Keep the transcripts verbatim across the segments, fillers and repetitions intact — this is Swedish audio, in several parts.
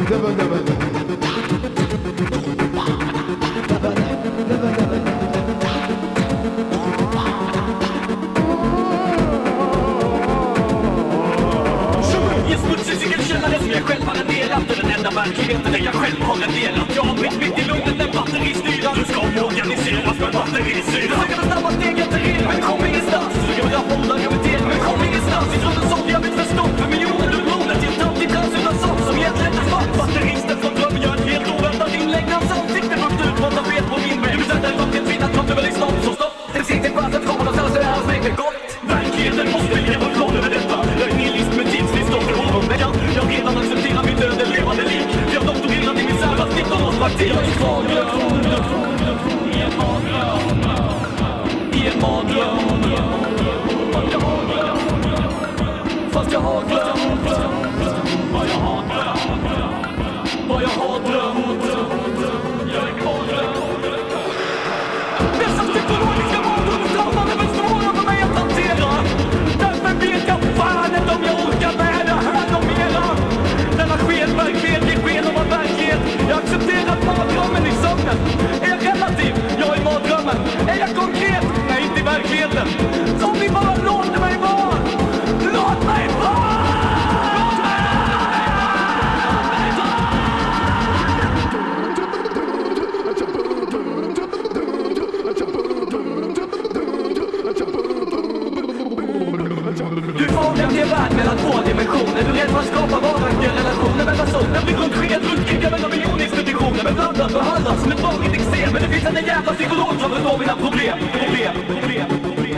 Jag själv har raderat den enda verkligheten där jag själv har raderat. Jag har blivit mitt i lugnet när batteristyrad. Du ska organiseras med batterisyra. Jag kan snabba steg, jag tar in, men kom ingenstans. Så jag vill hålla gravitet, men kom ingenstans. I trodde sånt jag vill förstå för miljoner du blodet. Jag tar till transuna sånt som egentligen är svart. Batterister från dröm gör ett helt oväntad inlägg. Hans ansikte rakt ut från tapet på min väg. Du sätter en vacker kvinna, trots du väl i stopp, så stopp. En sikte på att kommer någonstans där hans väg är gott. Verkligheten måste leva kvar över detta. Jag är nihilist med tidsfrist och förhållande. Jag har redan accepterat mitt öde levande lik. Jag har doktorerat i misär fast nitton års praktik. Jag är kvar, jag är kvar, jag är kvar, jag är kvar. I en mardröm, i en mardröm. Fast jag har glömt vad jag har drömt, vad jag har drömt. Jag är kvar, jag är kvar. Dessa psykologiska mardrömsdraman är för svåra för mig att hantera. Därför vet jag fan inte om jag orkar med det här och mera. Denna skenverklighet ger sken av verklighet. Jag accepterar mardrömmen i sömnen. Är jag relativ? Jag är mardrömmen. Är jag konkret? Nej, inte i verkligheten. Så om ni bara låter mig vara. Låt mig vara! Du fångar till värld mellan två dimensioner. Du är rädd för att skapa varaktiga relationer med personer. Blir runt sked, runt kickar mellan miljoninstitutioner. Med blandad behandlas som ett vanligt extrem. Men det finns en jävla psykolog som förstår mina problem. Problem, problem, problem.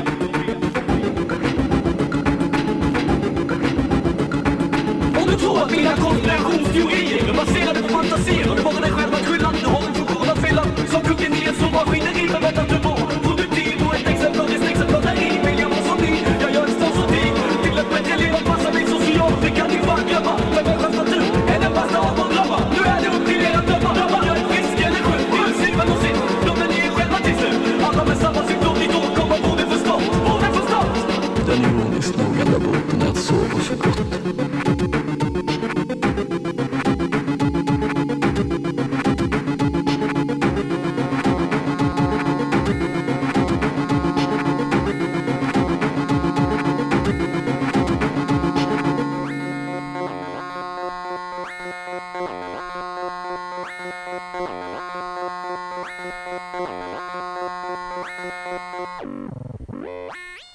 Om du tror att mina konspirationsteorier är baserade på fantasier och det bara dig själv att skylla. Du har en funktion att fylla som kucken i en sovmaskineri med väntat du på. Produktiv och ett exemplariskt exemplari. Men jag var som ny, jag gör en stor sorti. Till ett bättre liv att passa mig social. Det kan ni fan glömma. För människans natur är den bästa av vår drömmar. Nu är det upp till er att döma. Jag är frisk eller sjuk, till syvende och sist. Glömmer ni er själva till slut. Alla med samma symptom, ni då kommer borde förstå. Borde förstå. Den ironiskt nog enda boten är att sova för gott. What?